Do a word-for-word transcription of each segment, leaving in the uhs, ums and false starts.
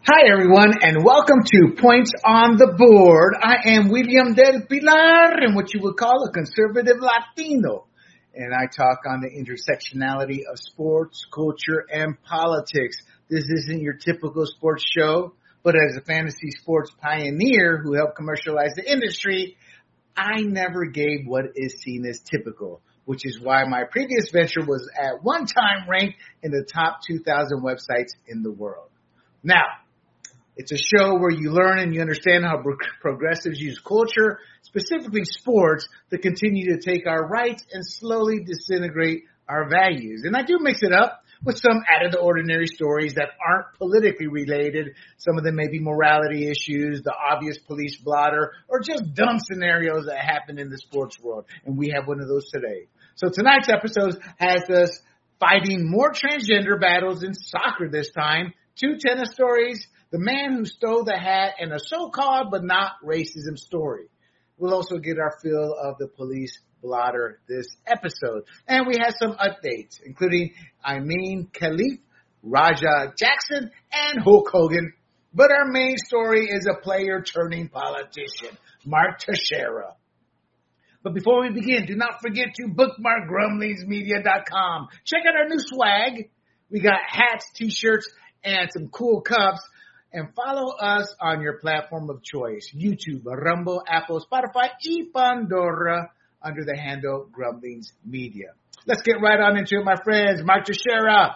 Hi, everyone, and welcome to Points on the Board. I am William Del Pilar, and what you would call a conservative Latino. And I talk on the intersectionality of sports, culture, and politics. This isn't your typical sports show, but as a fantasy sports pioneer who helped commercialize the industry, I never gave what is seen as typical, which is why my previous venture was at one time ranked in the top two thousand websites in the world. Now, it's a show where you learn and you understand how progressives use culture, specifically sports, to continue to take our rights and slowly disintegrate our values. And I do mix it up with some out-of-the-ordinary stories that aren't politically related. Some of them may be morality issues, the obvious police blotter, or just dumb scenarios that happen in the sports world. And we have one of those today. So tonight's episode has us fighting more transgender battles in soccer this time, two tennis stories, the man who stole the hat, and a so-called but not racism story. We'll also get our fill of the police blotter this episode. And we have some updates, including Amin Khalif, Raja Jackson, and Hulk Hogan. But our main story is a player turning politician, Mark Teixeira. But before we begin, do not forget to bookmark grumblings media dot com. Check out our new swag. We got hats, t-shirts, and some cool cups. And follow us on your platform of choice, YouTube, Rumble, Apple, Spotify, and Pandora, under the handle Grumblings Media. Let's get right on into it, my friends. Mark Teixeira.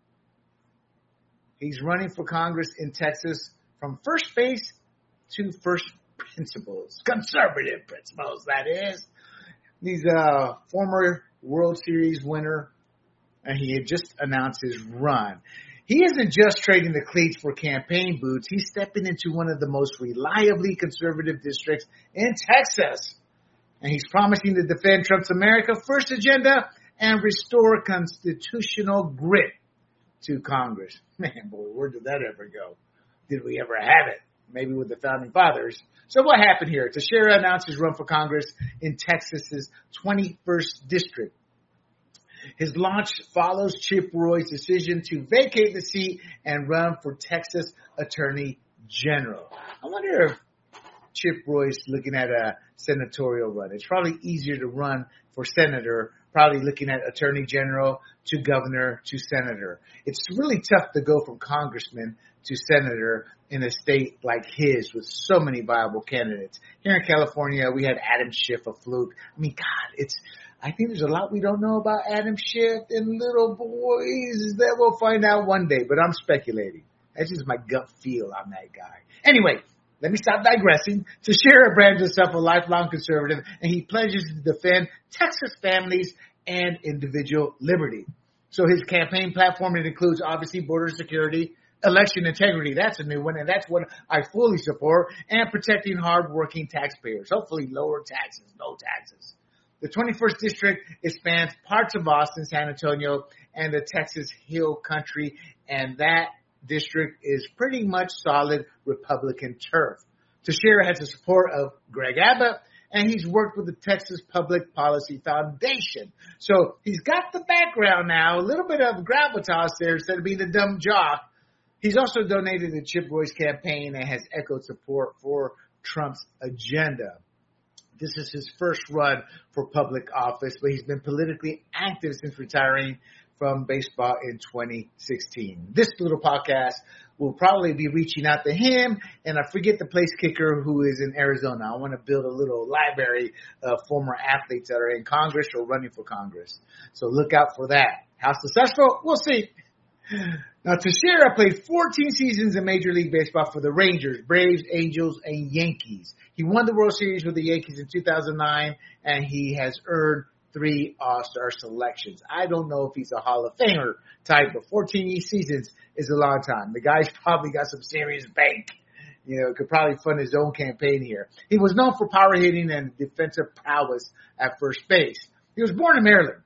He's running for Congress in Texas from first base to first principles. Conservative principles, that is. He's a former World Series winner, and he had just announced his run. He isn't just trading the cleats for campaign boots. He's stepping into one of the most reliably conservative districts in Texas. And he's promising to defend Trump's America First agenda and restore constitutional grit to Congress. Man, boy, where did that ever go? Did we ever have it? Maybe with the Founding Fathers. So what happened here? Teixeira announced his run for Congress in Texas's twenty-first district. His launch follows Chip Roy's decision to vacate the seat and run for Texas Attorney General. I wonder if Chip Roy's looking at a senatorial run. It's probably easier to run for senator, probably looking at Attorney General to governor to senator. It's really tough to go from congressman to senator in a state like his with so many viable candidates. Here in California, we had Adam Schiff, a fluke. I mean, God, it's... I think there's a lot we don't know about Adam Schiff and little boys that we'll find out one day, but I'm speculating. That's just my gut feel on that guy. Anyway, let me stop digressing. Teixeira brands himself a lifelong conservative, and he pledges to defend Texas families and individual liberty. So his campaign platform, it includes obviously border security, election integrity, that's a new one, and that's what I fully support, and protecting hardworking taxpayers. Hopefully lower taxes, no taxes. The twenty-first district, it spans parts of Austin, San Antonio, and the Texas Hill Country, and that district is pretty much solid Republican turf. Teixeira has the support of Greg Abbott, and he's worked with the Texas Public Policy Foundation. So he's got the background now, a little bit of gravitas there instead of being a dumb jock. He's also donated to Chip Roy's campaign and has echoed support for Trump's agenda. This is his first run for public office, but he's been politically active since retiring from baseball in twenty sixteen. This little podcast will probably be reaching out to him, and I forget the place kicker who is in Arizona. I want to build a little library of former athletes that are in Congress or running for Congress. So look out for that. How successful? We'll see. Now, Teixeira played fourteen seasons in Major League Baseball for the Rangers, Braves, Angels, and Yankees. He won the World Series with the Yankees in two thousand nine, and he has earned three All-Star selections. I don't know if he's a Hall of Famer type, but fourteen seasons is a long time. The guy's probably got some serious bank. You know, could probably fund his own campaign here. He was known for power hitting and defensive prowess at first base. He was born in Maryland,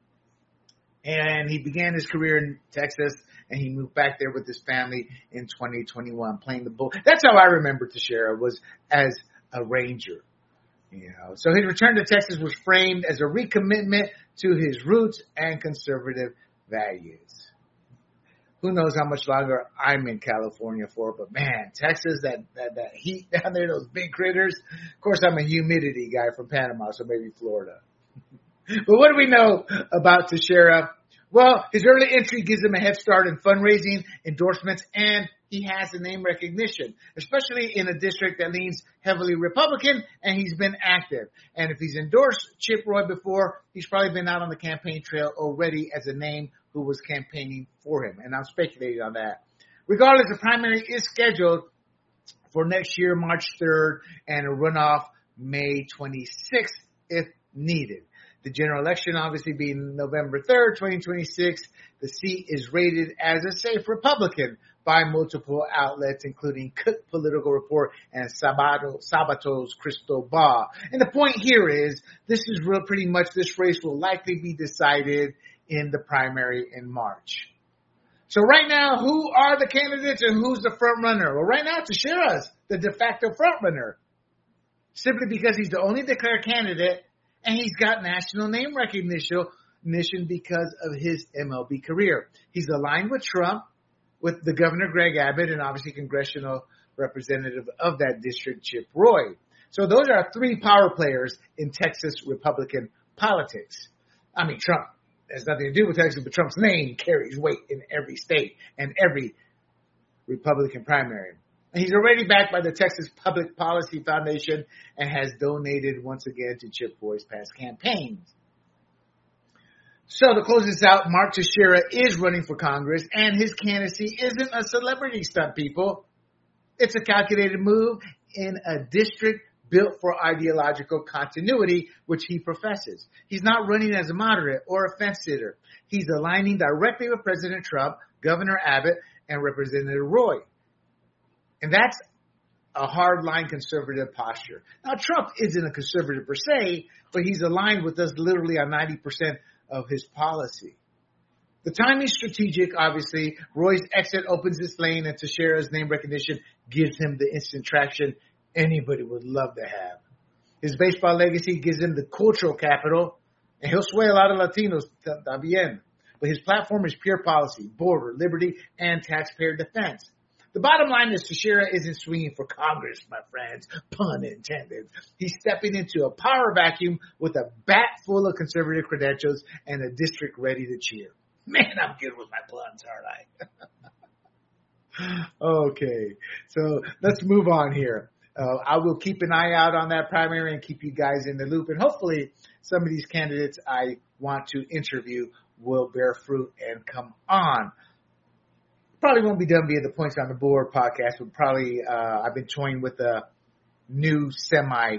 and he began his career in Texas, and he moved back there with his family in twenty twenty-one, playing the bull. That's how I remember Teixeira, was as a Ranger. You know, so his return to Texas was framed as a recommitment to his roots and conservative values. who knows how much longer I'm in California for. But man, Texas, that, that, that heat down there, those big critters. Of course, I'm a humidity guy from Panama, so maybe Florida. But what do we know about Teixeira? Well, his early entry gives him a head start in fundraising, endorsements, and he has a name recognition, especially in a district that leans heavily Republican, and he's been active. And if he's endorsed Chip Roy before, he's probably been out on the campaign trail already as a name who was campaigning for him. And I'm speculating on that. Regardless, the primary is scheduled for next year, March third, and a runoff May twenty-sixth if needed. The general election obviously being November third, twenty twenty-six. The seat is rated as a safe Republican by multiple outlets, including Cook Political Report and Sabato, Sabato's Crystal Ball. And the point here is this is real pretty much this race will likely be decided in the primary in March. So right now, who are the candidates and who's the front runner? Well, right now, Teixeira's the de facto front runner, simply because he's the only declared candidate. And he's got national name recognition because of his M L B career. He's aligned with Trump, with the Governor Greg Abbott, and obviously congressional representative of that district, Chip Roy. So those are three power players in Texas Republican politics. I mean, Trump has nothing to do with Texas, but Trump's name carries weight in every state and every Republican primary. He's already backed by the Texas Public Policy Foundation and has donated once again to Chip Roy's past campaigns. So to close this out, Mark Teixeira is running for Congress, and his candidacy isn't a celebrity stunt, people. It's a calculated move in a district built for ideological continuity, which he professes. He's not running as a moderate or a fence sitter. He's aligning directly with President Trump, Governor Abbott, and Representative Roy. And that's a hardline conservative posture. Now, Trump isn't a conservative per se, but he's aligned with us literally on ninety percent of his policy. The timing is strategic, obviously. Roy's exit opens this lane, and Teixeira's name recognition gives him the instant traction anybody would love to have. His baseball legacy gives him the cultural capital, and he'll sway a lot of Latinos también. But his platform is pure policy, border, liberty, and taxpayer defense. The bottom line is Teixeira isn't swinging for Congress, my friends, pun intended. He's stepping into a power vacuum with a bat full of conservative credentials and a district ready to cheer. Man, I'm good with my puns, aren't I? Okay, so let's move on here. Uh, I will keep an eye out on that primary and keep you guys in the loop. And hopefully some of these candidates I want to interview will bear fruit and come on. Probably won't be done via the Points on the Board podcast, but probably uh, I've been toying with a new semi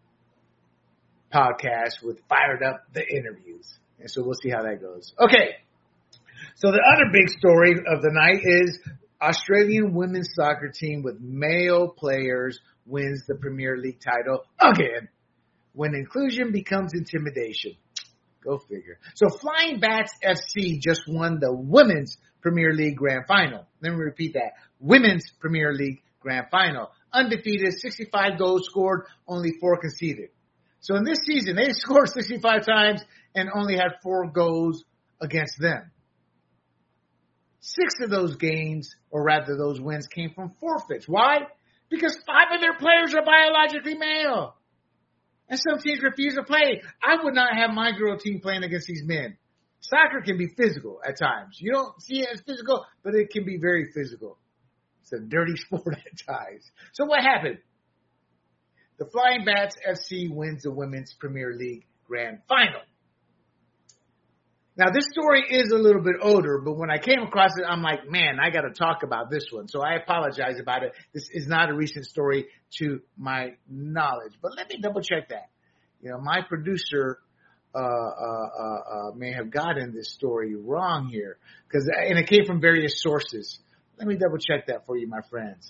podcast with Fired Up the Interviews. And so we'll see how that goes. Okay. So the other big story of the night is Australian women's soccer team with male players wins the Premier League title again when inclusion becomes intimidation. Go figure. So Flying Bats F C just won the Women's Premier League Grand Final. Let me repeat that. Women's Premier League Grand Final. Undefeated, sixty-five goals scored, only four conceded. So in this season, they scored sixty-five times and only had four goals against them. Six of those games, or rather those wins, came from forfeits. Why? Because five of their players are biologically male. And some teams refuse to play. I would not have my girl team playing against these men. Soccer can be physical at times. You don't see it as physical, but it can be very physical. It's a dirty sport at times. So what happened? The Flying Bats F C wins the Women's Premier League Grand Final. Now, this story is a little bit older, but when I came across it, I'm like, man, I got to talk about this one. So I apologize about it. This is not a recent story to my knowledge. But let me double check that. You know, my producer uh, uh, uh, uh, may have gotten this story wrong here, because and it came from various sources. Let me double check that for you, my friends.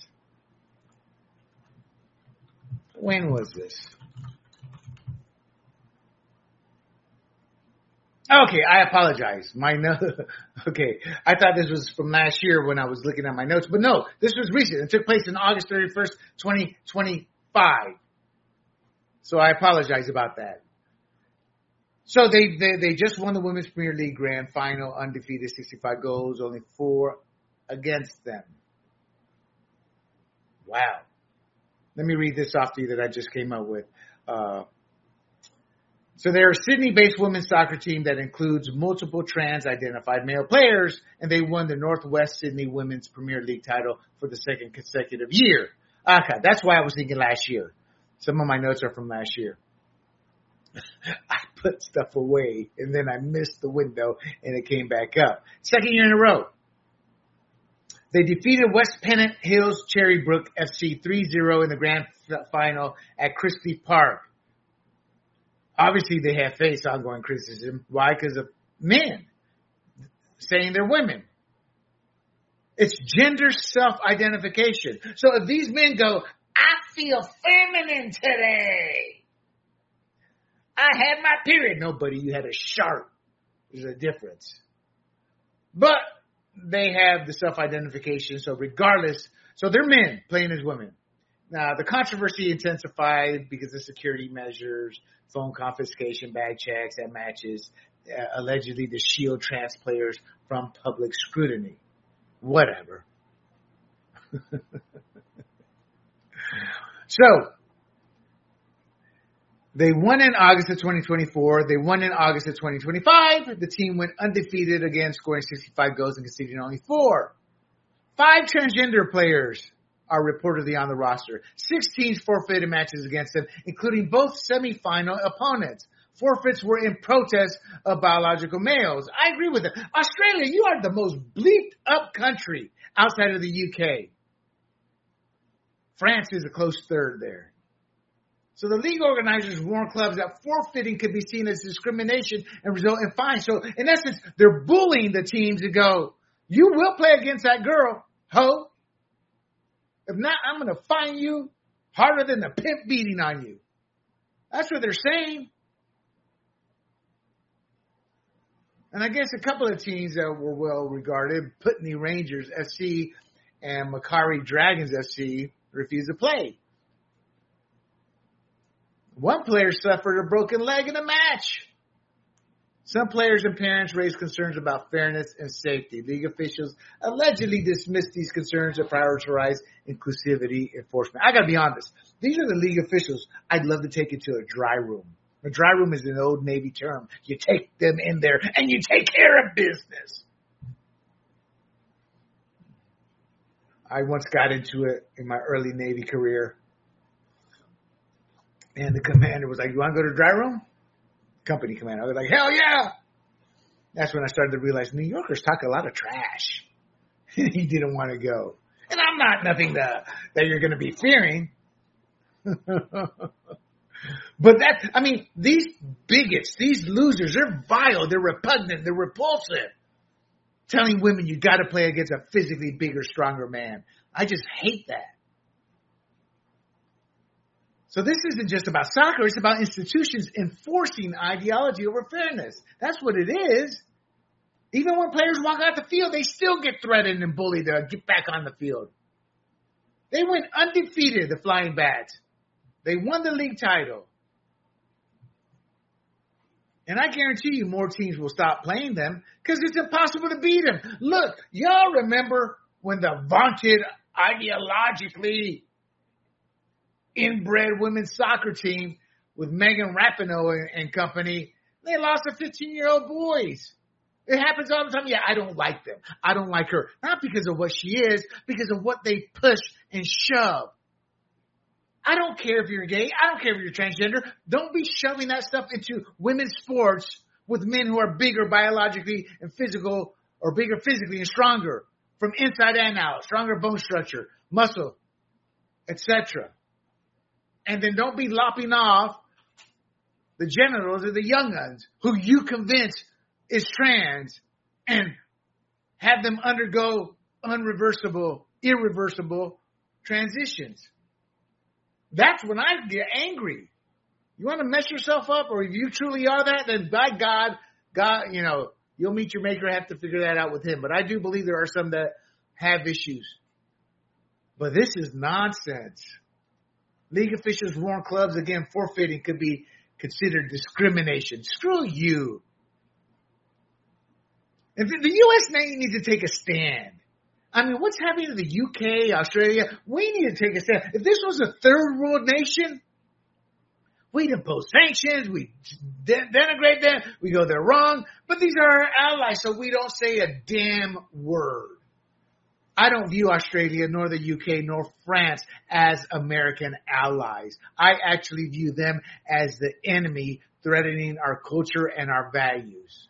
When was this? Okay, I apologize. My no- okay, I thought this was from last year when I was looking at my notes, but no, this was recent. It took place on August thirty-first, twenty twenty-five. So I apologize about that. So they, they, they just won the Women's Premier League Grand Final, undefeated, sixty-five goals, only four against them. Wow. Let me read this off to you that I just came up with. Uh, so they're a Sydney-based women's soccer team that includes multiple trans-identified male players, and they won the Northwest Sydney Women's Premier League title for the second consecutive year. Okay, that's why I was thinking last year. Some of my notes are from last year. I put stuff away, and then I missed the window, and it came back up. Second year in a row. They defeated West Pennant Hills Cherrybrook F C three zero in the grand final at Christie Park. Obviously, they have faced ongoing criticism. Why? Because of men saying they're women. It's gender self-identification. So if these men go, I feel feminine today. I had my period. No, buddy, you had a shark. There's a difference. But they have the self-identification, so regardless, so they're men playing as women. Now, the controversy intensified because of security measures, phone confiscation, bag checks at matches, uh, allegedly to shield trans players from public scrutiny. Whatever. So, they won in August of twenty twenty-four. They won in August of twenty twenty-five. The team went undefeated again, scoring sixty-five goals and conceding only four. Five transgender players are reportedly on the roster. Six teams forfeited matches against them, including both semifinal opponents. Forfeits were in protest of biological males. I agree with it. Australia, you are the most bleeped up country outside of the U K. France is a close third there. So the league organizers warn clubs that forfeiting could be seen as discrimination and result in fines. So in essence, they're bullying the teams to go, you will play against that girl, ho. If not, I'm going to fine you harder than the pimp beating on you. That's what they're saying. And I guess a couple of teams that were well regarded, Putney Rangers F C and Macquarie Dragons F C, refused to play. One player suffered a broken leg in a match. Some players and parents raised concerns about fairness and safety. League officials allegedly dismissed these concerns and prioritized inclusivity enforcement. I got to be honest. These are the league officials I'd love to take into a dry room. A dry room is an old Navy term. You take them in there and you take care of business. I once got into it in my early Navy career. And the commander was like, you want to go to the dry room? Company commander. I was like, hell yeah. That's when I started to realize New Yorkers talk a lot of trash. He didn't want to go. And I'm not nothing to, that you're going to be fearing. But that, I mean, these bigots, these losers, they're vile, they're repugnant, they're repulsive. Telling women you got to play against a physically bigger, stronger man. I just hate that. So this isn't just about soccer. It's about institutions enforcing ideology over fairness. That's what it is. Even when players walk out the field, they still get threatened and bullied to get back on the field. They went undefeated, the Flying Bats. They won the league title. And I guarantee you more teams will stop playing them because it's impossible to beat them. Look, y'all remember when the vaunted, ideologically inbred women's soccer team with Megan Rapinoe and, and company, they lost to fifteen-year-old boys. It happens all the time. Yeah, I don't like them. I don't like her. Not because of what she is, because of what they push and shove. I don't care if you're gay. I don't care if you're transgender. Don't be shoving that stuff into women's sports with men who are bigger biologically and physical, or bigger physically and stronger from inside and out, stronger bone structure, muscle, et cetera. And then don't be lopping off the genitals of the young uns who you convince is trans and have them undergo unreversible, irreversible transitions. That's when I get angry. You want to mess yourself up, or if you truly are that, then by God, God, you know, you'll meet your maker, have to figure that out with him. But I do believe there are some that have issues. But this is nonsense. League officials warn clubs, again, forfeiting could be considered discrimination. Screw you. And the U S Navy needs to take a stand. I mean, what's happening to the U K, Australia? We need to take a step. If this was a third world nation, we'd impose sanctions, we de- denigrate them, we go they're wrong, but these are our allies, so we don't say a damn word. I don't view Australia, nor the U K, nor France as American allies. I actually view them as the enemy threatening our culture and our values.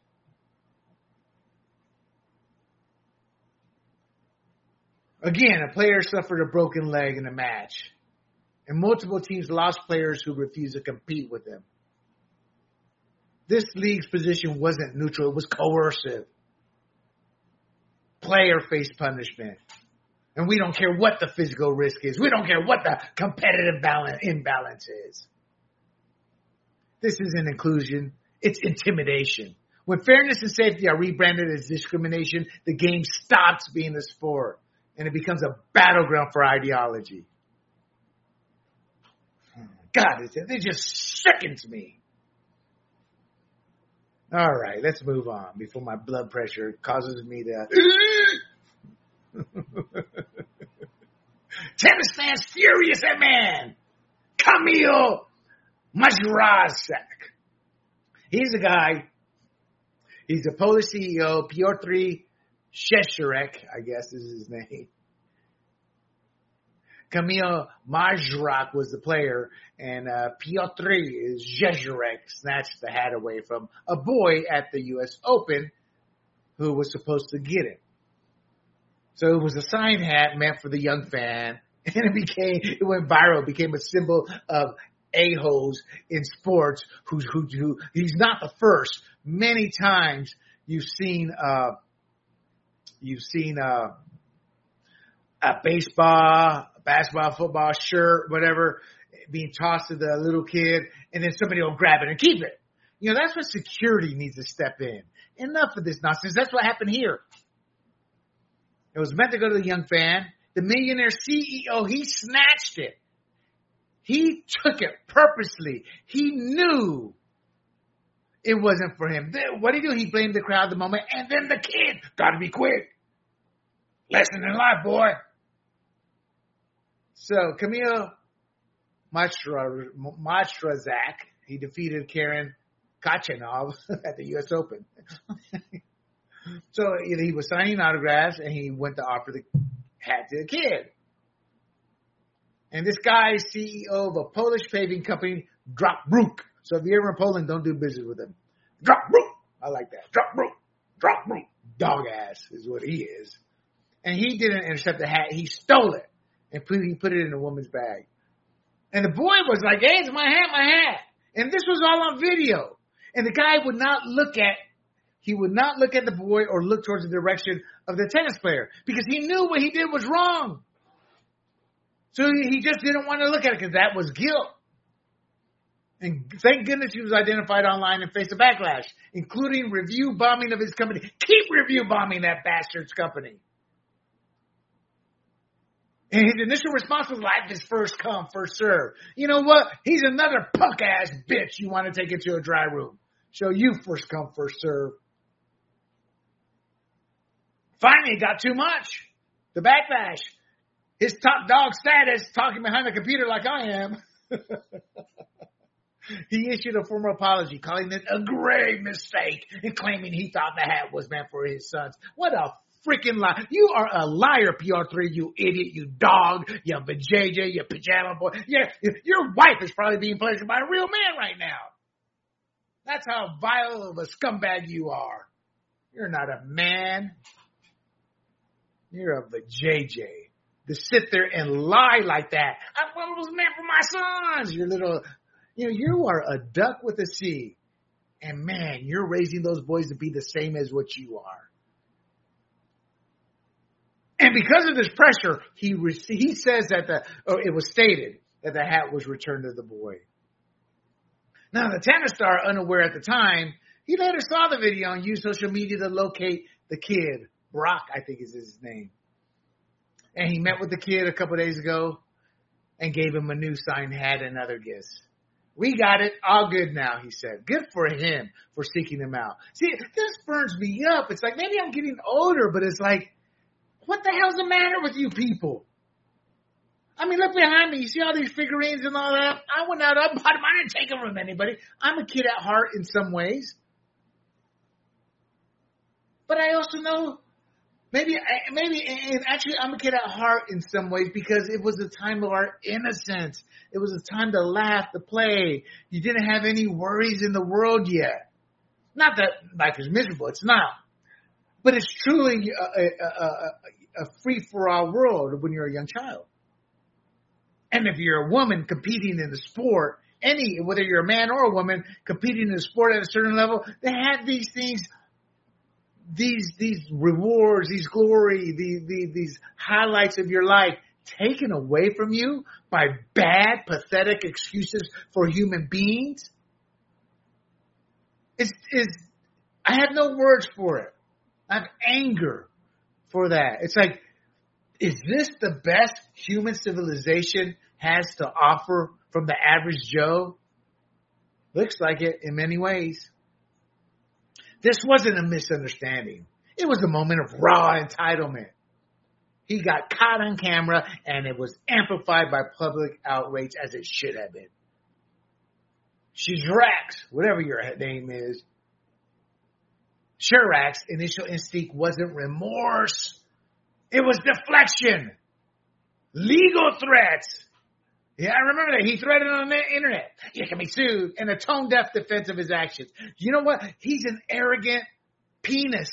Again, a player suffered a broken leg in a match, and multiple teams lost players who refused to compete with them. This league's position wasn't neutral, it was coercive. Player faced punishment. And we don't care what the physical risk is. We don't care what the competitive balance, imbalance is. This isn't inclusion, it's intimidation. When fairness and safety are rebranded as discrimination, the game stops being a sport. And it becomes a battleground for ideology. God, it just sickens me. All right, let's move on before my blood pressure causes me to... Tennis fans furious at man. Kamil Majrazek. He's a guy. He's a Polish C E O, Piotr Szczesarek, I guess is his name. Kamil Majrazek was the player, and uh, Piotr Szczesarek snatched the hat away from a boy at the U S Open who was supposed to get it. So it was a signed hat meant for the young fan, and it became, it went viral, it became a symbol of a-holes in sports who, who, who, he's not the first. Many times you've seen, uh, you've seen, uh, a baseball, basketball, football shirt, whatever, being tossed to the little kid, and then somebody will grab it and keep it. You know, that's what security needs to step in. Enough of this nonsense. That's what happened here. It was meant to go to the young fan. The millionaire C E O, he snatched it. He took it purposely. He knew it wasn't for him. What did he do? He blamed the crowd the moment, and then the kid. Gotta be quick. Lesson in life, boy. So, Kamil Majrazek, he defeated Karen Khachanov at the U S Open. So, he was signing autographs, and he went to offer the hat to the kid. And this guy is C E O of a Polish paving company, Dropbruk. So, if you're ever in Poland, don't do business with him. Dropbruk. I like that. Dropbruk. Dropbruk. Dog ass is what he is. And he didn't intercept the hat. He stole it and put, he put it in a woman's bag. And the boy was like, hey, it's my hat, my hat. And this was all on video. And the guy would not look at, he would not look at the boy or look towards the direction of the tennis player because he knew what he did was wrong. So he just didn't want to look at it because that was guilt. And thank goodness he was identified online and faced a backlash, including review bombing of his company. Keep review bombing that bastard's company. And his initial response was, life is first come, first serve. You know what? He's another punk-ass bitch you want to take into a dry room. So you first come, first serve. Finally, it got too much. The backlash. His top dog status, talking behind the computer like I am. He issued a formal apology, calling it a grave mistake and claiming he thought the hat was meant for his sons. What a freaking lie. You are a liar, Piotr, you idiot, you dog, you vajayjay, you pajama boy. Yeah, your wife is probably being pleasured by a real man right now. That's how vile of a scumbag you are. You're not a man. You're a vajayjay. To sit there and lie like that. I thought it was meant for my sons. Your little, you know, you are a duck with a C. And man, you're raising those boys to be the same as what you are. And because of this pressure, he re- he says that the, or it was stated that the hat was returned to the boy. Now, the tennis star, unaware at the time, he later saw the video and used social media to locate the kid. Brock, I think is his name. And he met with the kid a couple days ago and gave him a new signed hat and other gifts. We got it. All good now, he said. Good for him for seeking him out. See, this burns me up. It's like maybe I'm getting older, but it's like, What the hell's the matter with you people? I mean, look behind me. You see all these figurines and all that? I went out, I bought them. I didn't take them from anybody. I'm a kid at heart in some ways. But I also know, maybe, maybe, and actually I'm a kid at heart in some ways because it was a time of our innocence. It was a time to laugh, to play. You didn't have any worries in the world yet. Not that life is miserable. It's not. But it's truly a, a, a, a free-for-all world when you're a young child. And if you're a woman competing in the sport, any, whether you're a man or a woman competing in the sport at a certain level, they had these things, these, these rewards, these glory, these, these, these highlights of your life taken away from you by bad, pathetic excuses for human beings. It's, it's, I have no words for it. I have anger for that. It's like, is this the best human civilization has to offer from the average Joe? Looks like it in many ways. This wasn't a misunderstanding. It was a moment of raw entitlement. He got caught on camera and it was amplified by public outrage as it should have been. Shirax, whatever your name is, Shirax's initial instinct wasn't remorse. It was deflection. Legal threats. Yeah, I remember that. He threatened on the internet. You can be sued. And a tone-deaf defense of his actions. You know what? He's an arrogant penis.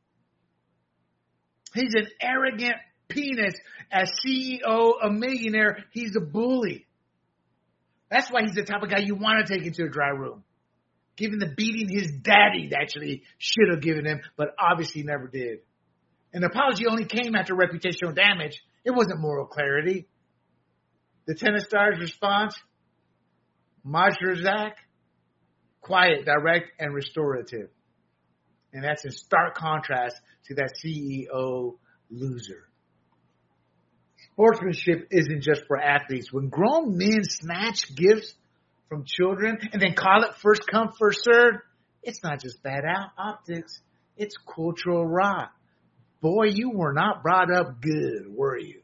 He's an arrogant penis. As C E O, a millionaire, he's a bully. That's why he's the type of guy you want to take into a dry room. Given the beating his daddy actually should have given him, but obviously never did. An apology only came after reputational damage. It wasn't moral clarity. The tennis star's response, Majrzak, quiet, direct, and restorative. And that's in stark contrast to that C E O loser. Sportsmanship isn't just for athletes. When grown men snatch gifts from children and then call it first come, first served, it's not just bad optics. It's cultural rot. Boy, you were not brought up good, were you?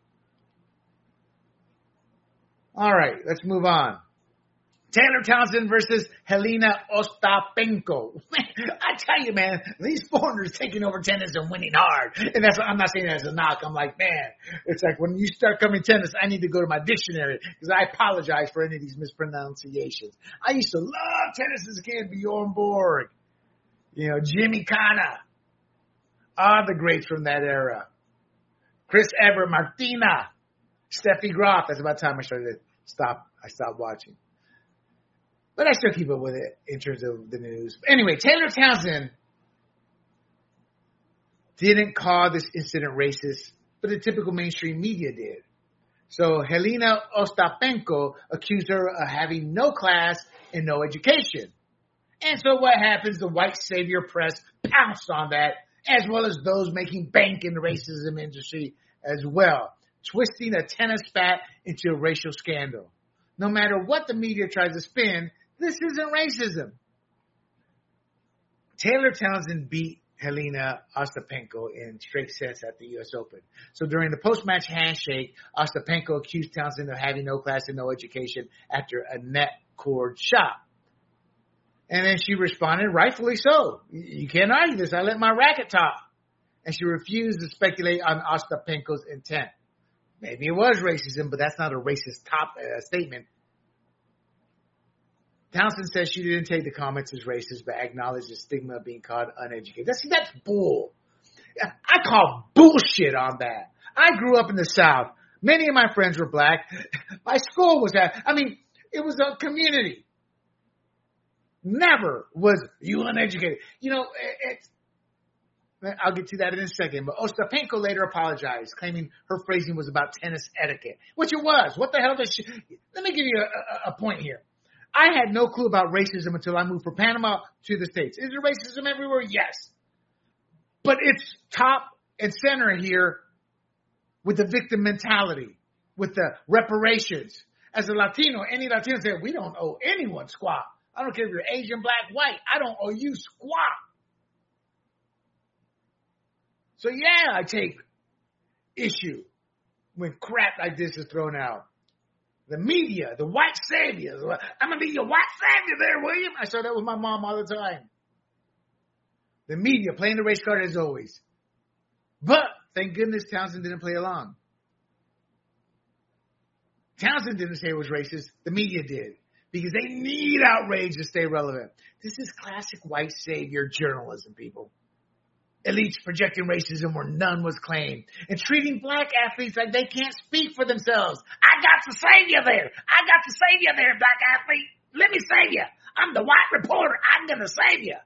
All right, let's move on. Taylor Townsend versus Helena Ostapenko. I tell you, man, these foreigners taking over tennis and winning hard. And that's, I'm not saying that as a knock. I'm like, man, it's like when you start coming tennis, I need to go to my dictionary because I apologize for any of these mispronunciations. I used to love tennis as a kid, Bjorn Borg, you know, Jimmy Kana, all the greats from that era. Chris Evert, Martina, Steffi Graf. That's about time I started to stop. I stopped watching. But I still keep up with it in terms of the news. Anyway, Taylor Townsend didn't call this incident racist, but the typical mainstream media did. So Helena Ostapenko accused her of having no class and no education. And so what happens? The white savior press pounced on that, as well as those making bank in the racism industry as well, twisting a tennis spat into a racial scandal. No matter what the media tries to spin, this isn't racism. Taylor Townsend beat Helena Ostapenko in straight sets at the U S Open. So during the post-match handshake, Ostapenko accused Townsend of having no class and no education after a net cord shot. And then she responded, rightfully so. You can't argue this. I let my racket talk. And she refused to speculate on Ostapenko's intent. Maybe it was racism, but that's not a racist top uh, statement. Townsend says she didn't take the comments as racist, but acknowledged the stigma of being called uneducated. That's, that's bull. I call bullshit on that. I grew up in the South. Many of my friends were black. My school was that. I mean, it was a community. Never was you uneducated. You know, it's, I'll get to that in a second. But Ostapenko later apologized, claiming her phrasing was about tennis etiquette, which it was. What the hell does she? Let me give you a, a, a point here. I had no clue about racism until I moved from Panama to the States. Is there racism everywhere? Yes. But it's top and center here with the victim mentality, with the reparations. As a Latino, any Latino said, we don't owe anyone squat. I don't care if you're Asian, black, white. I don't owe you squat. So yeah, I take issue when crap like this is thrown out. The media, the white saviors. I'm going to be your white savior there, William. I saw that with my mom all the time. The media playing the race card as always. But thank goodness Townsend didn't play along. Townsend didn't say it was racist. The media did. Because they need outrage to stay relevant. This is classic white savior journalism, people. Elites projecting racism where none was claimed. And treating black athletes like they can't speak for themselves. I got to save you there. I got to save you there, black athlete. Let me save you. I'm the white reporter. I'm going to save you.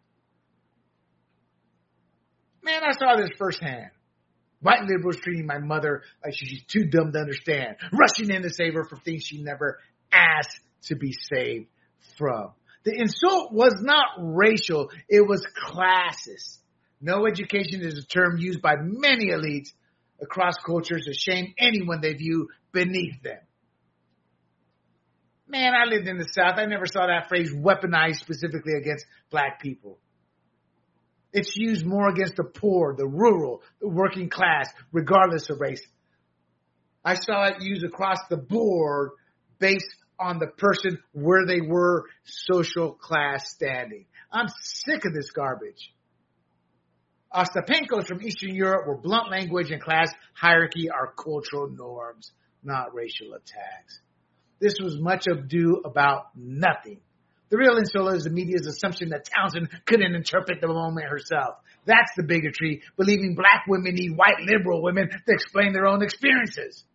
Man, I saw this firsthand. White liberals treating my mother like she's too dumb to understand. Rushing in to save her for things she never asked to be saved from. The insult was not racial. It was classist. No education is a term used by many elites across cultures to shame anyone they view beneath them. Man, I lived in the South. I never saw that phrase weaponized specifically against black people. It's used more against the poor, the rural, the working class, regardless of race. I saw it used across the board based on the person where they were social class standing. I'm sick of this garbage. Ostapenkos from Eastern Europe were blunt language and class hierarchy are cultural norms, not racial attacks. This was much ado about nothing. The real insult is the media's assumption that Townsend couldn't interpret the moment herself. That's the bigotry, believing black women need white liberal women to explain their own experiences.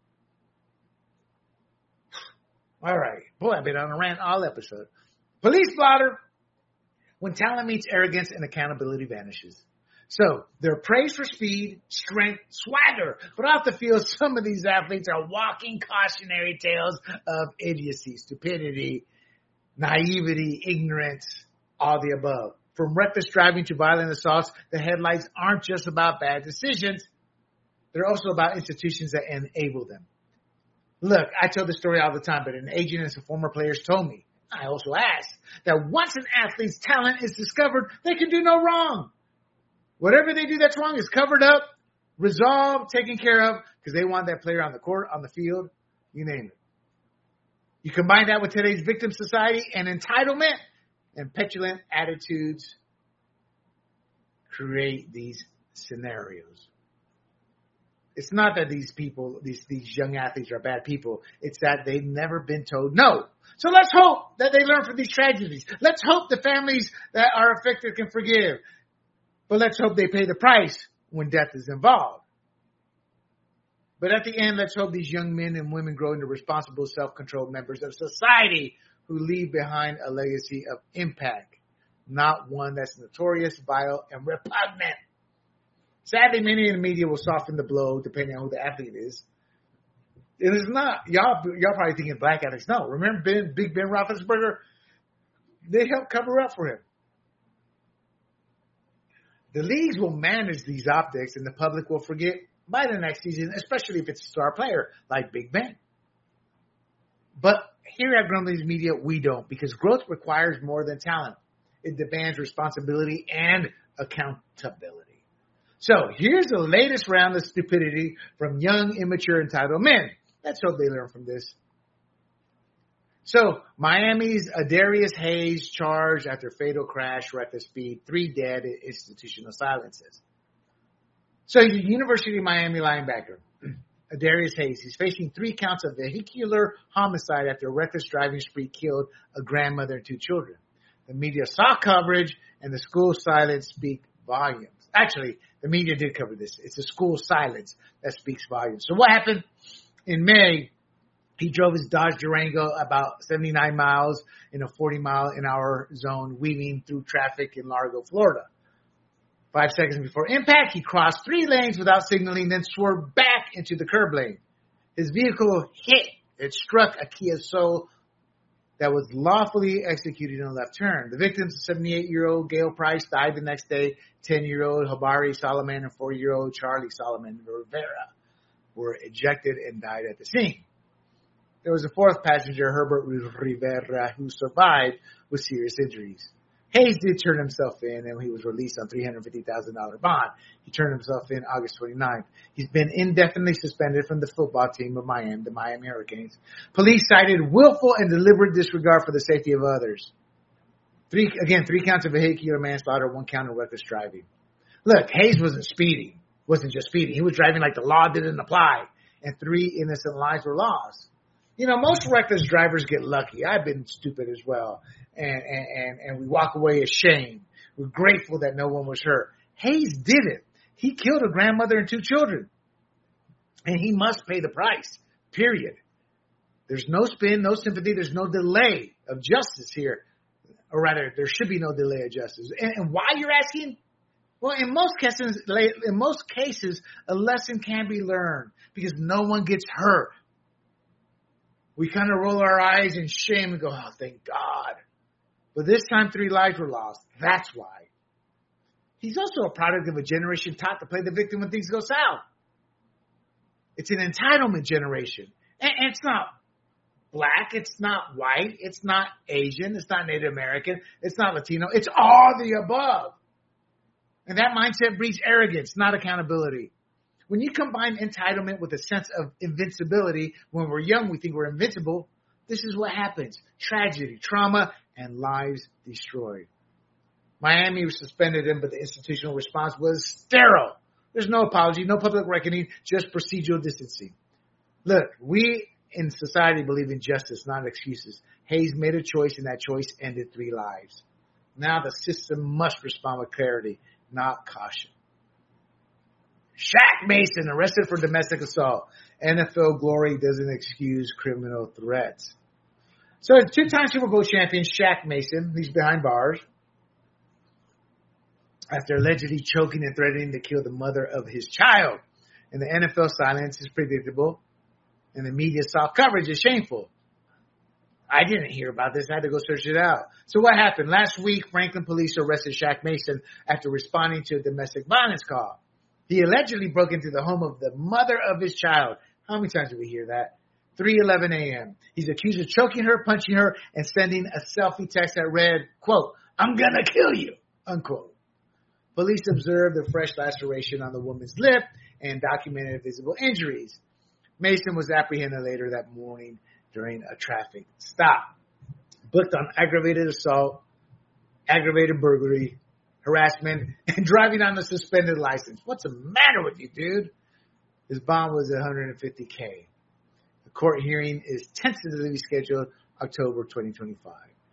All right. Boy, I've been on a rant all episode. Police blotter. When talent meets arrogance and accountability vanishes. So they're praised for speed, strength, swagger. But off the field, some of these athletes are walking cautionary tales of idiocy, stupidity, naivety, ignorance, all the above. From reckless driving to violent assaults, the headlights aren't just about bad decisions. They're also about institutions that enable them. Look, I tell this story all the time, but an agent and some former players told me, I also asked, that once an athlete's talent is discovered, they can do no wrong. Whatever they do that's wrong is covered up, resolved, taken care of, because they want that player on the court, on the field, you name it. You combine that with today's victim society and entitlement and petulant attitudes create these scenarios. It's not that these people, these, these young athletes are bad people. It's that they've never been told no. So let's hope that they learn from these tragedies. Let's hope the families that are affected can forgive. But let's hope they pay the price when death is involved. But at the end, let's hope these young men and women grow into responsible, self-controlled members of society who leave behind a legacy of impact, not one that's notorious, vile, and repugnant. Sadly, many in the media will soften the blow depending on who the athlete is. It is not. Y'all, y'all probably thinking black athletes. No, remember Ben, Big Ben Roethlisberger? They helped cover up for him. The leagues will manage these optics and the public will forget by the next season, especially if it's a star player like Big Ben. But here at Grumblings Media, we don't, because growth requires more than talent. It demands responsibility and accountability. So here's the latest round of stupidity from young, immature, entitled men. Let's hope they learn from this. So Miami's Adarius Hayes charged after fatal crash, reckless speed, three dead, institutional silences. So the University of Miami linebacker, Adarius Hayes, he's facing three counts of vehicular homicide after a reckless driving spree killed a grandmother and two children. The media saw coverage and the school silence speak volumes. Actually, the media did cover this. It's the school silence that speaks volumes. So what happened? In May, he drove his Dodge Durango about seventy-nine miles in a forty mile an hour zone, weaving through traffic in Largo, Florida. Five seconds before impact, he crossed three lanes without signaling, then swerved back into the curb lane. His vehicle hit. It struck a Kia Soul that was lawfully executed in a left turn. The victims, seventy-eight-year-old Gail Price, died the next day. ten-year-old Habari Solomon and four-year-old Charlie Solomon Rivera were ejected and died at the scene. There was a fourth passenger, Herbert Rivera, who survived with serious injuries. Hayes did turn himself in, and he was released on three hundred fifty thousand dollars bond. He turned himself in August twenty-ninth. He's been indefinitely suspended from the football team of Miami, the Miami Hurricanes. Police cited willful and deliberate disregard for the safety of others. Three Again, three counts of vehicular manslaughter, one count of reckless driving. Look, Hayes wasn't speeding. Wasn't just speeding. He was driving like the law didn't apply, and three innocent lives were lost. You know, most reckless drivers get lucky. I've been stupid as well. And, and, and we walk away ashamed. We're grateful that no one was hurt. Hayes did it. He killed a grandmother and two children. And he must pay the price, period. There's no spin, no sympathy. There's no delay of justice here. Or rather, there should be no delay of justice. And, and why, you're asking? Well, in most cases, in most cases, a lesson can be learned because no one gets hurt. We kind of roll our eyes in shame and go, oh, thank God. But this time, three lives were lost. That's why. He's also a product of a generation taught to play the victim when things go south. It's an entitlement generation. And it's not black. It's not white. It's not Asian. It's not Native American. It's not Latino. It's all the above. And that mindset breeds arrogance, not accountability. When you combine entitlement with a sense of invincibility, when we're young, we think we're invincible. This is what happens. Tragedy, trauma, and lives destroyed. Miami suspended him, but the institutional response was sterile. There's no apology, no public reckoning, just procedural distancing. Look, we in society believe in justice, not excuses. Hayes made a choice, and that choice ended three lives. Now the system must respond with clarity, not caution. Shaq Mason arrested for domestic assault. N F L glory doesn't excuse criminal threats. So two-time Super Bowl champion Shaq Mason, he's behind bars after allegedly choking and threatening to kill the mother of his child. And the N F L silence is predictable, and the media soft coverage is shameful. I didn't hear about this. I had to go search it out. So what happened? Last week, Franklin police arrested Shaq Mason after responding to a domestic violence call. He allegedly broke into the home of the mother of his child. How many times did we hear that? three eleven a.m. He's accused of choking her, punching her, and sending a selfie text that read, quote, "I'm gonna kill you," unquote. Police observed a fresh laceration on the woman's lip and documented visible injuries. Mason was apprehended later that morning during a traffic stop. Booked on aggravated assault, aggravated burglary, harassment, and driving on a suspended license. What's the matter with you, dude? His bond was one hundred fifty thousand dollars. The court hearing is tentatively scheduled October twenty twenty-five.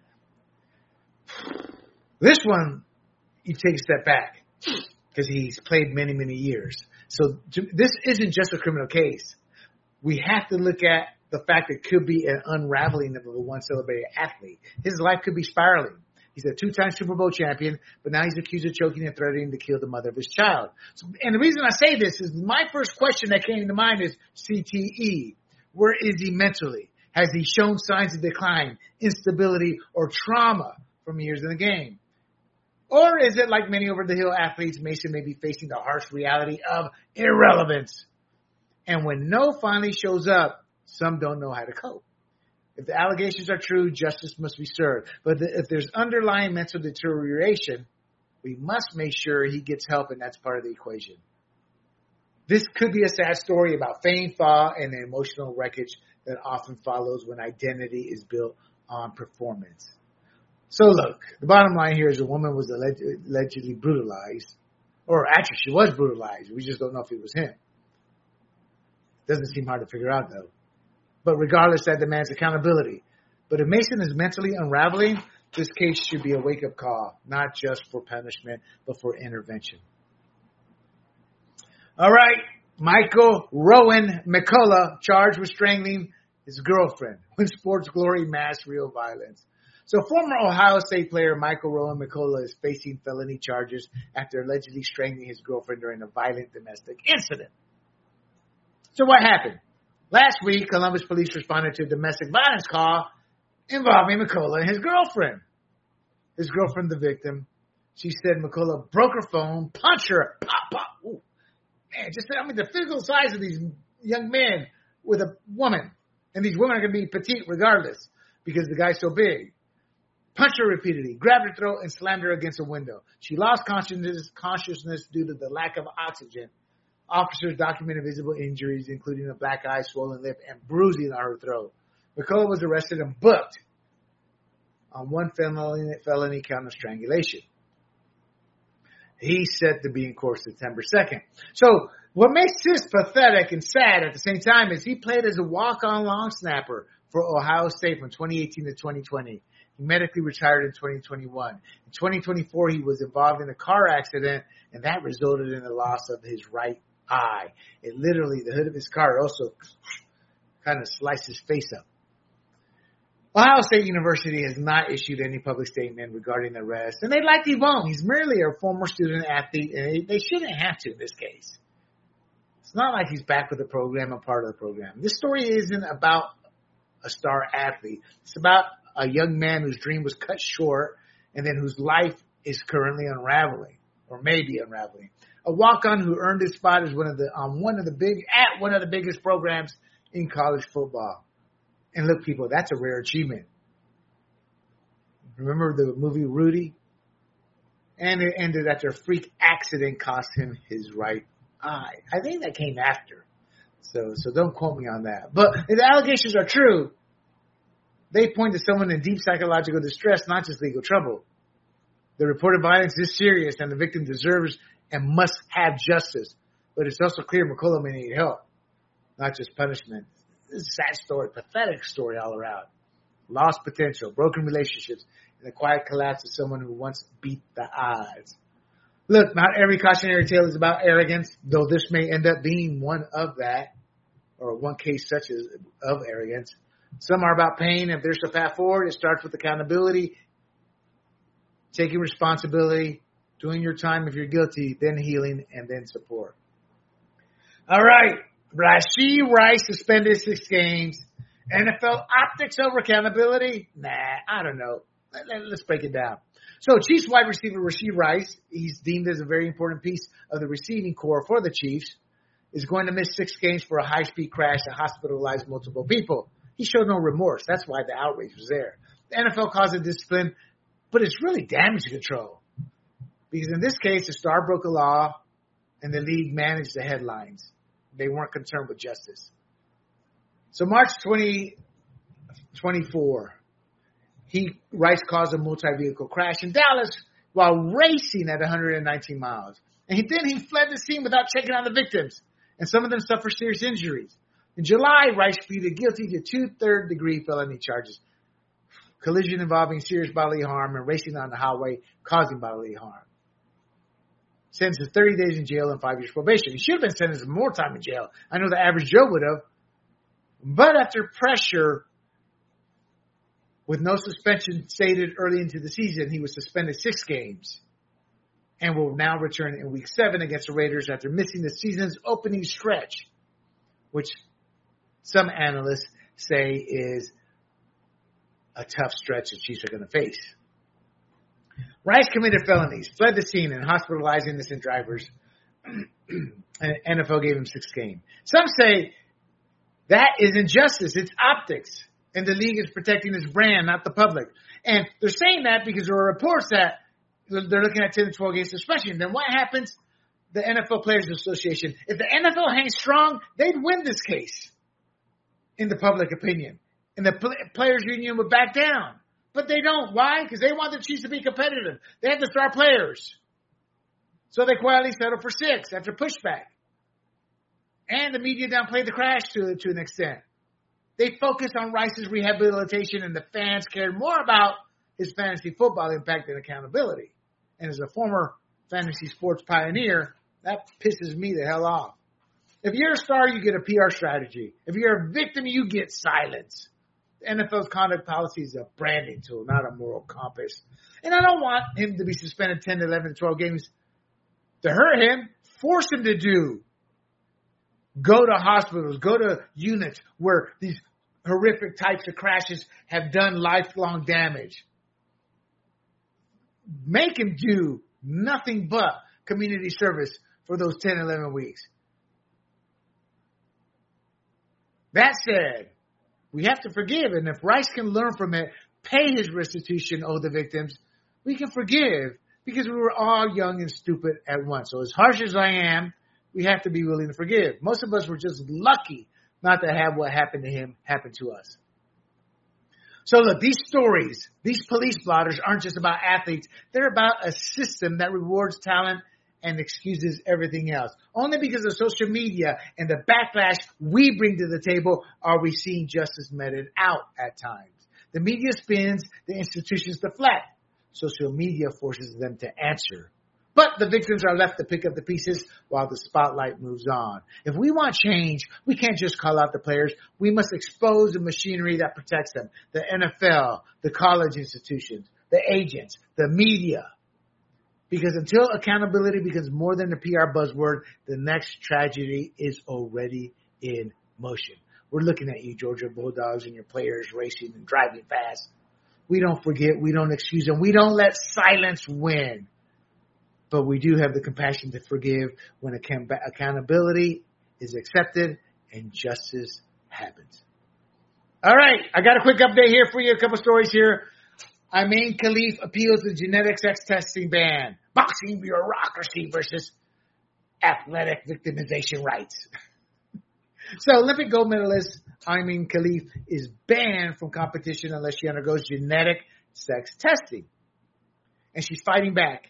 This one, you take a step back because he's played many, many years. So to, this isn't just a criminal case. We have to look at the fact that it could be an unraveling of a once celebrated athlete. His life could be spiraling. He's a two-time Super Bowl champion, but now he's accused of choking and threatening to kill the mother of his child. So, and the reason I say this is my first question that came to mind is C T E. Where is he mentally? Has he shown signs of decline, instability, or trauma from years in the game? Or is it like many over-the-hill athletes, Mason may be facing the harsh reality of irrelevance? And when no finally shows up, some don't know how to cope. If the allegations are true, justice must be served. But if there's underlying mental deterioration, we must make sure he gets help, and that's part of the equation. This could be a sad story about fame, fall, and the emotional wreckage that often follows when identity is built on performance. So look, the bottom line here is a woman was alleged, allegedly brutalized. Or actually, she was brutalized. We just don't know if it was him. Doesn't seem hard to figure out, though. But regardless, that demands accountability. But if Mason is mentally unraveling, this case should be a wake-up call, not just for punishment, but for intervention. All right, Michael Rowan McCullough charged with strangling his girlfriend when sports glory mass real violence. So former Ohio State player Michael Rowan McCullough is facing felony charges after allegedly strangling his girlfriend during a violent domestic incident. So what happened? Last week, Columbus police responded to a domestic violence call involving McCullough and his girlfriend. His girlfriend, the victim, she said McCullough broke her phone, punched her, pop, pop. Ooh. Man, just, I mean, the physical size of these young men with a woman. And these women are going to be petite regardless because the guy's so big. punched her repeatedly, grabbed her throat, and slammed her against a window. She lost consciousness, consciousness due to the lack of oxygen. Officers documented visible injuries, including a black eye, swollen lip, and bruising on her throat. McCullough was arrested and booked on one felony, felony count of strangulation. He's set to be in court September second. So what makes this pathetic and sad at the same time is he played as a walk-on long snapper for Ohio State from twenty eighteen to twenty twenty. He medically retired in twenty twenty-one. In twenty twenty-four, he was involved in a car accident, and that resulted in the loss of his right eye. It literally, the hood of his car also kind of sliced his face up. Ohio State University has not issued any public statement regarding the arrest, and they likely won't. He's merely a former student athlete, and they, they shouldn't have to in this case. It's not like he's back with the program or part of the program. This story isn't about a star athlete. It's about a young man whose dream was cut short and then whose life is currently unraveling, or maybe unraveling. A walk-on who earned his spot as one of the on one of the big at one of the biggest programs in college football. And look, people, that's a rare achievement. Remember the movie Rudy? And it ended after a freak accident cost him his right eye. I think that came after. So so don't quote me on that. But if the allegations are true, they point to someone in deep psychological distress, not just legal trouble. The reported violence is serious, and the victim deserves and must have justice. But it's also clear McCullough may need help, not just punishment. This is a sad story, pathetic story all around. Lost potential, broken relationships, and the quiet collapse of someone who once beat the odds. Look, not every cautionary tale is about arrogance, though this may end up being one of that, or one case such as of arrogance. Some are about pain. If there's a path forward, it starts with accountability, taking responsibility, doing your time if you're guilty, then healing, and then support. All right. Rashee Rice suspended six games. N F L optics over accountability? Nah, I don't know. Let, let, let's break it down. So Chiefs wide receiver Rashee Rice, he's deemed as a very important piece of the receiving core for the Chiefs, is going to miss six games for a high-speed crash that hospitalized multiple people. He showed no remorse. That's why the outrage was there. The N F L calls it discipline, but it's really damage control. Because in this case, the star broke a law, and the league managed the headlines. They weren't concerned with justice. So March twenty twenty-four, he Rice caused a multi-vehicle crash in Dallas while racing at one hundred nineteen miles. And he, then he fled the scene without checking on the victims. And some of them suffered serious injuries. In July, Rice pleaded guilty to two third-degree felony charges. Collision involving serious bodily harm and racing on the highway causing bodily harm. Sentenced to thirty days in jail and five years probation. He should have been sentenced to more time in jail. I know the average Joe would have. But after pressure, with no suspension stated early into the season, he was suspended six games and will now return in week seven against the Raiders after missing the season's opening stretch, which some analysts say is a tough stretch the Chiefs are going to face. Rice committed felonies, fled the scene, and hospitalized innocent drivers. And N F L gave him six games. Some say that is injustice. It's optics. And the league is protecting its brand, not the public. And they're saying that because there are reports that they're looking at ten to twelve games suspension. Then what happens? The N F L Players Association, if the N F L hangs strong, they'd win this case in the public opinion. And the players union would back down. But they don't. Why? Because they want the Chiefs to be competitive. They have the star players. So they quietly settle for six after pushback. And the media downplayed the crash to, to an extent. They focused on Rice's rehabilitation, and the fans cared more about his fantasy football impact than accountability. And as a former fantasy sports pioneer, that pisses me the hell off. If you're a star, you get a P R strategy. If you're a victim, you get silence. The N F L's conduct policy is a branding tool, not a moral compass. And I don't want him to be suspended ten to eleven to twelve games to hurt him. Force him to do. Go to hospitals. Go to units where these horrific types of crashes have done lifelong damage. Make him do nothing but community service for those ten, eleven weeks. That said, we have to forgive, and if Rice can learn from it, pay his restitution owed the victims, we can forgive because we were all young and stupid at once. So as harsh as I am, we have to be willing to forgive. Most of us were just lucky not to have what happened to him happen to us. So look, these stories, these police blotters aren't just about athletes. They're about a system that rewards talent and excuses everything else. Only because of social media and the backlash we bring to the table are we seeing justice meted out at times. The media spins the institutions to flat. Social media forces them to answer. But the victims are left to pick up the pieces while the spotlight moves on. If we want change, we can't just call out the players. We must expose the machinery that protects them. The N F L, the college institutions, the agents, the media. Because until accountability becomes more than a P R buzzword, the next tragedy is already in motion. We're looking at you, Georgia Bulldogs, and your players racing and driving fast. We don't forget. We don't excuse them. We don't let silence win. But we do have the compassion to forgive when accountability is accepted and justice happens. All right. I got a quick update here for you. A couple stories here. Imane Khalif appeals the genetic sex testing ban. Boxing bureaucracy versus athletic victimization rights. So Olympic gold medalist Imane Khalif is banned from competition unless she undergoes genetic sex testing. And she's fighting back.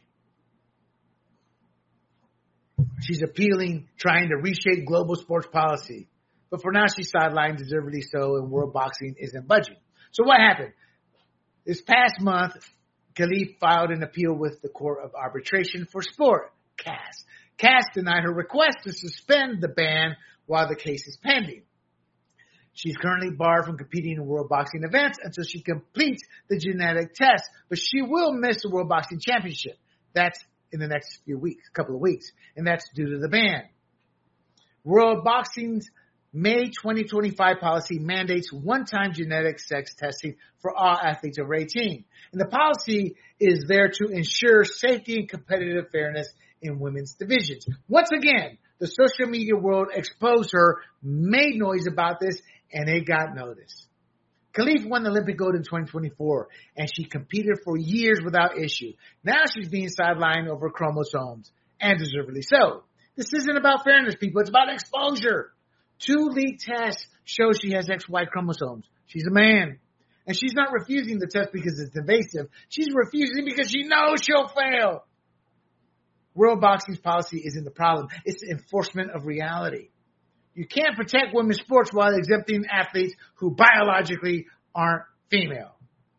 She's appealing, trying to reshape global sports policy. But for now, she's sidelined, deservedly so, and world boxing isn't budging. So what happened? This past month, Khalif filed an appeal with the Court of Arbitration for Sport, C A S. C A S denied her request to suspend the ban while the case is pending. She's currently barred from competing in world boxing events until she completes the genetic test, but she will miss the World Boxing Championship. That's in the next few weeks, couple of weeks, and that's due to the ban. World Boxing's May twenty twenty-five policy mandates one-time genetic sex testing for all athletes over eighteen. And the policy is there to ensure safety and competitive fairness in women's divisions. Once again, the social media world exposed her, made noise about this, and it got noticed. Khalif won the Olympic gold in twenty twenty-four, and she competed for years without issue. Now she's being sidelined over chromosomes, and deservedly so. This isn't about fairness, people. It's about exposure. Two leaked tests show she has X Y chromosomes. She's a man. And she's not refusing the test because it's invasive. She's refusing because she knows she'll fail. World Boxing's policy isn't the problem. It's the enforcement of reality. You can't protect women's sports while exempting athletes who biologically aren't female.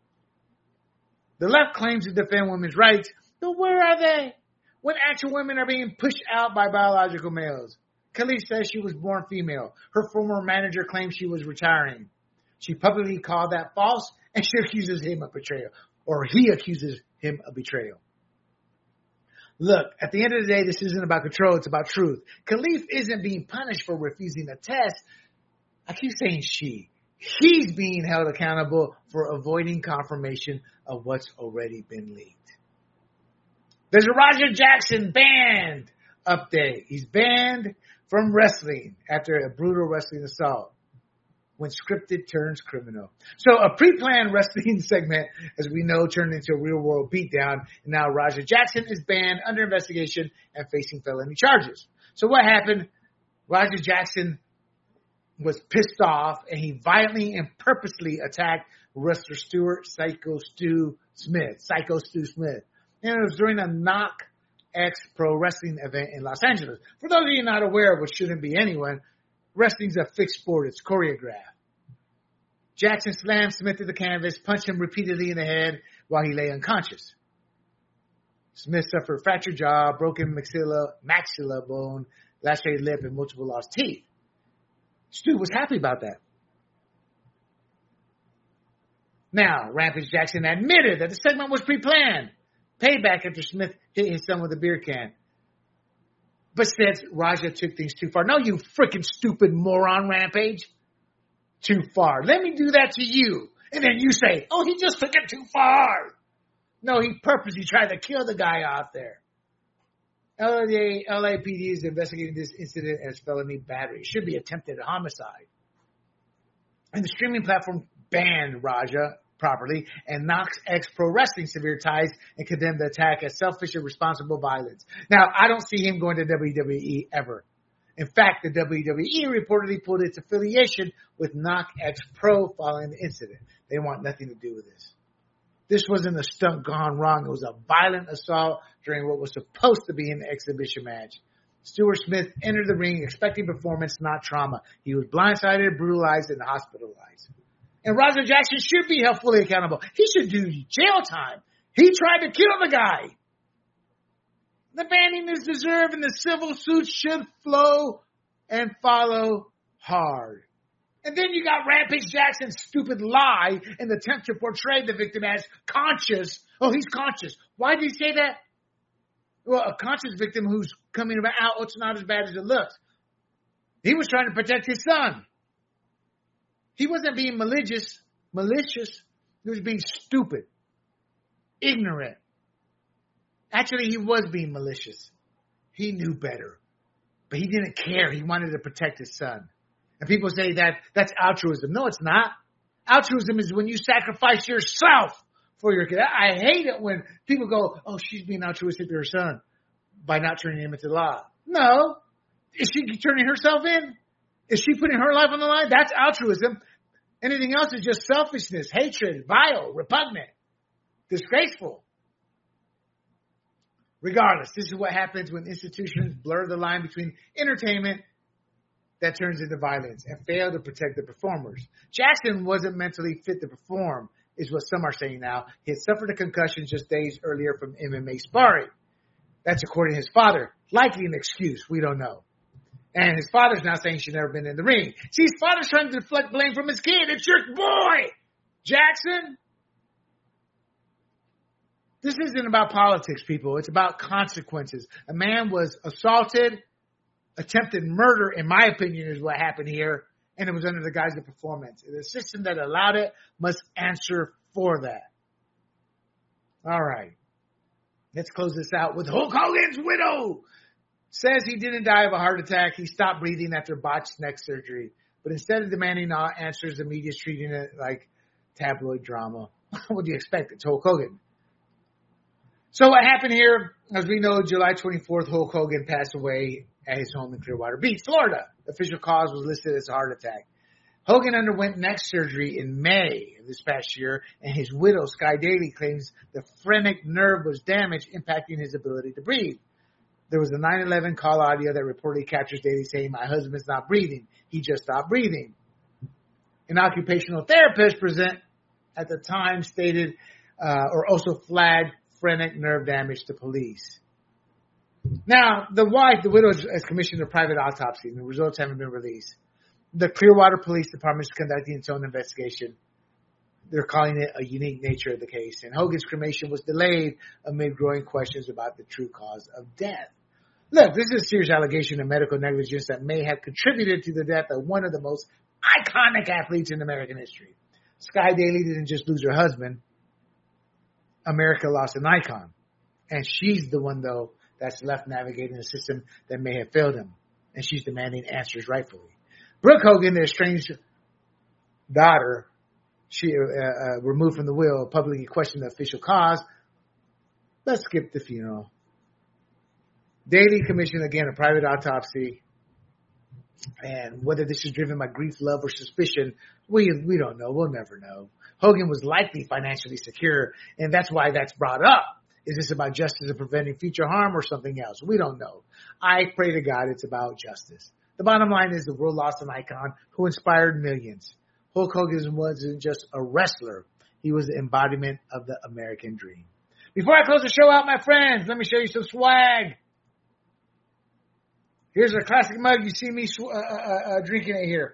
The left claims to defend women's rights, but where are they when actual women are being pushed out by biological males? Khalif says she was born female. Her former manager claims she was retiring. She publicly called that false, and she accuses him of betrayal, or he accuses him of betrayal. Look, at the end of the day, this isn't about control, it's about truth. Khalif isn't being punished for refusing a test. I keep saying she. He's being held accountable for avoiding confirmation of what's already been leaked. There's a Roger Jackson banned update. He's banned from wrestling after a brutal wrestling assault when scripted turns criminal. So a pre-planned wrestling segment, as we know, turned into a real-world beatdown, and now Roger Jackson is banned, under investigation, and facing felony charges. So what happened? Roger Jackson was pissed off, and he violently and purposely attacked wrestler Stuart Psycho Stu Smith. Psycho Stu Smith. And it was during a Knock X Pro Wrestling event in Los Angeles. For those of you not aware, which shouldn't be anyone, wrestling's a fixed sport. It's choreographed. Jackson slammed Smith to the canvas, punched him repeatedly in the head while he lay unconscious. Smith suffered fractured jaw, broken maxilla, maxilla bone, lacerated lip, and multiple lost teeth. Stu was happy about that. Now, Rampage Jackson admitted that the segment was pre-planned. Payback after Smith hit his son with a beer can. But said Raja took things too far. No, you freaking stupid moron, Rampage. Too far. Let me do that to you. And then you say, oh, he just took it too far. No, he purposely tried to kill the guy out there. L A P D is investigating this incident as felony battery. It should be attempted homicide. And the streaming platform banned Raja properly, and knocks ex-pro wrestling severe ties and condemned the attack as selfish and responsible violence. Now, I don't see him going to W W E ever. In fact, the W W E reportedly pulled its affiliation with Knock ex-pro following the incident. They want nothing to do with this. This wasn't a stunt gone wrong. It was a violent assault during what was supposed to be an exhibition match. Stuart Smith entered the ring expecting performance, not trauma. He was blindsided, brutalized, and hospitalized. And Roger Jackson should be held fully accountable. He should do jail time. He tried to kill the guy. The banning is deserved, and the civil suit should flow and follow hard. And then you got Rampage Jackson's stupid lie and the attempt to portray the victim as conscious. Oh, he's conscious. Why did he say that? Well, a conscious victim who's coming about out, oh, it's not as bad as it looks. He was trying to protect his son. He wasn't being malicious. Malicious. He was being stupid, ignorant. Actually, he was being malicious. He knew better, but he didn't care. He wanted to protect his son. And people say that that's altruism. No, it's not. Altruism is when you sacrifice yourself for your kid. I hate it when people go, oh, she's being altruistic to her son by not turning him into the law. No. Is she turning herself in? Is she putting her life on the line? That's altruism. Anything else is just selfishness, hatred, vile, repugnant, disgraceful. Regardless, this is what happens when institutions blur the line between entertainment that turns into violence and fail to protect the performers. Jackson wasn't mentally fit to perform, is what some are saying now. He had suffered a concussion just days earlier from M M A sparring. That's according to his father. Likely an excuse. We don't know. And his father's now saying she's never been in the ring. See, his father's trying to deflect blame from his kid. It's your boy, Jackson. This isn't about politics, people. It's about consequences. A man was assaulted. Attempted murder, in my opinion, is what happened here, and it was under the guise of performance. The system that allowed it must answer for that. All right. Let's close this out with Hulk Hogan's widow. Says he didn't die of a heart attack. He stopped breathing after botched neck surgery. But instead of demanding answers, the media's treating it like tabloid drama. What do you expect? It's Hulk Hogan. So what happened here, as we know, July twenty-fourth, Hulk Hogan passed away at his home in Clearwater Beach, Florida. The official cause was listed as a heart attack. Hogan underwent neck surgery in May of this past year, and his widow, Sky Daly, claims the phrenic nerve was damaged, impacting his ability to breathe. There was a nine eleven call audio that reportedly captures Daly saying, "My husband's not breathing. He just stopped breathing." An occupational therapist present at the time stated uh, or also flagged phrenic nerve damage to police. Now, the wife, the widow, has commissioned a private autopsy, and the results haven't been released. The Clearwater Police Department is conducting its own investigation. They're calling it a unique nature of the case. And Hogan's cremation was delayed amid growing questions about the true cause of death. Look, this is a serious allegation of medical negligence that may have contributed to the death of one of the most iconic athletes in American history. Sky Daly didn't just lose her husband. America lost an icon. And she's the one, though, that's left navigating a system that may have failed him. And she's demanding answers rightfully. Brooke Hogan, their estranged daughter, she uh, uh, removed from the will, publicly questioned the official cause. Let's skip the funeral. Daly commissioned, again, a private autopsy. And whether this is driven by grief, love, or suspicion, we we don't know. We'll never know. Hogan was likely financially secure, and that's why that's brought up. Is this about justice and preventing future harm or something else? We don't know. I pray to God it's about justice. The bottom line is the world lost an icon who inspired millions. Hulk Hogan wasn't just a wrestler. He was the embodiment of the American dream. Before I close the show out, my friends, let me show you some swag. Here's our classic mug. You see me sw- uh, uh, uh, drinking it here.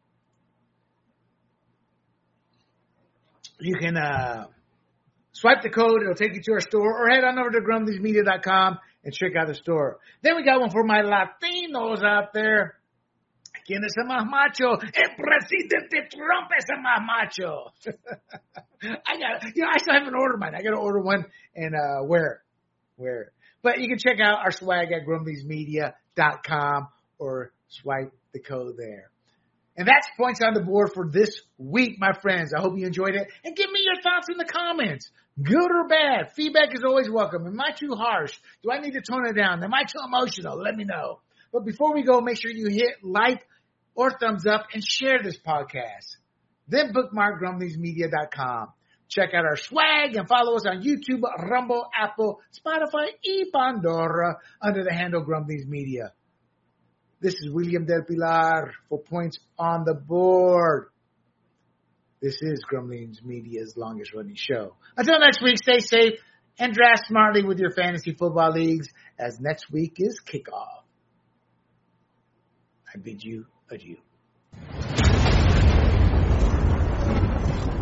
You can uh, swipe the code. It'll take you to our store. Or head on over to grumblies media dot com and check out the store. Then we got one for my Latinos out there. ¿Quién es el más macho? El presidente Trump es el más macho. I got, you know, I still haven't ordered mine. I got to order one and uh, wear it. Wear it. But you can check out our swag at grumblies media dot com or swipe the code there. And that's points on the board for this week, my friends. I hope you enjoyed it. And give me your thoughts in the comments. Good or bad. Feedback is always welcome. Am I too harsh? Do I need to tone it down? Am I too emotional? Let me know. But before we go, make sure you hit like or thumbs up and share this podcast. Then bookmark grumblies media dot com. Check out our swag and follow us on YouTube, Rumble, Apple, Spotify, and Pandora under the handle Grumblies Media. This is William Del Pilar for Points on the Board. This is Grumblies Media's longest running show. Until next week, stay safe and draft smartly with your fantasy football leagues as next week is kickoff. I bid you adieu.